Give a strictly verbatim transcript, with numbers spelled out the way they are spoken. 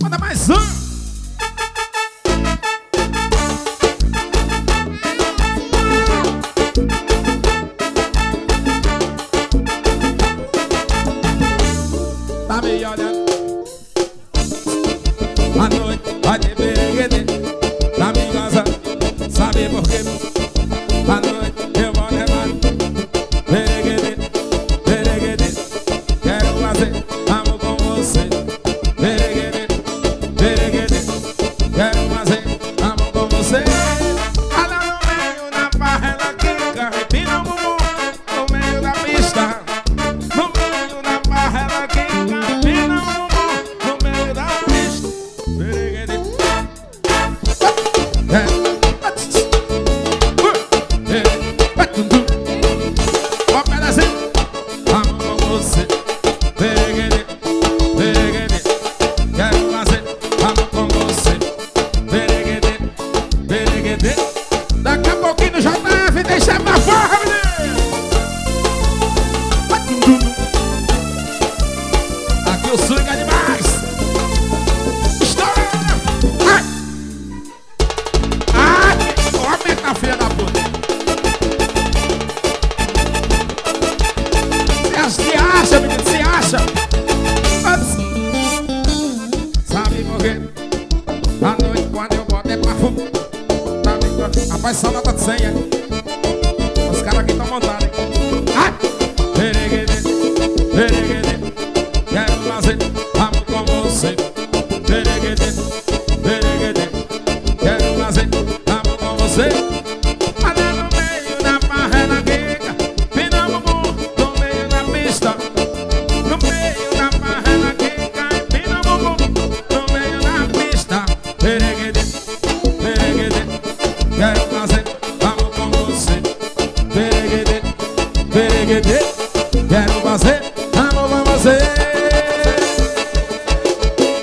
Manda mais um. Tá me olhando. A noite vai ter bereguete. Tá me gozando. Sabe por quê? A noite eu vou levar bereguete, bereguete. Quero fazer amor com você. Bereguete, bereguete. Quero fazer amor com você. Olha no meio da farra, quica, empina o bumbum no meio da pista. No meio da farra, ela quica, empina o bumbum no meio da pista. Bereguete. Ó, pedacinho. Amor com você. Bereguete, bereguete. Quero fazer amor com você. Bereguete, bereguete. Daqui a pouquinho no J F deixa pra farra, menino. Aqui o swing é demais. Estoura. Ai. Ai. Ó, a filha da puta. Se acha, menino, se acha. Sabe por quê? À noite quando eu boto é pra fumo. Rapaz, só nota de senha. Os caras aqui estão montados, hein? Ai! Bereguete, bereguete. Quero fazer amor com você. Bereguete, bereguete. Quero fazer amor com você. Até no meio da farra ela quica, empina o bumbum no meio da pista. No meio da farra ela quica, empina o bumbum no meio da pista. Bereguete, bereguete. Quero fazer amor com você. Bereguete, bereguete. Quero fazer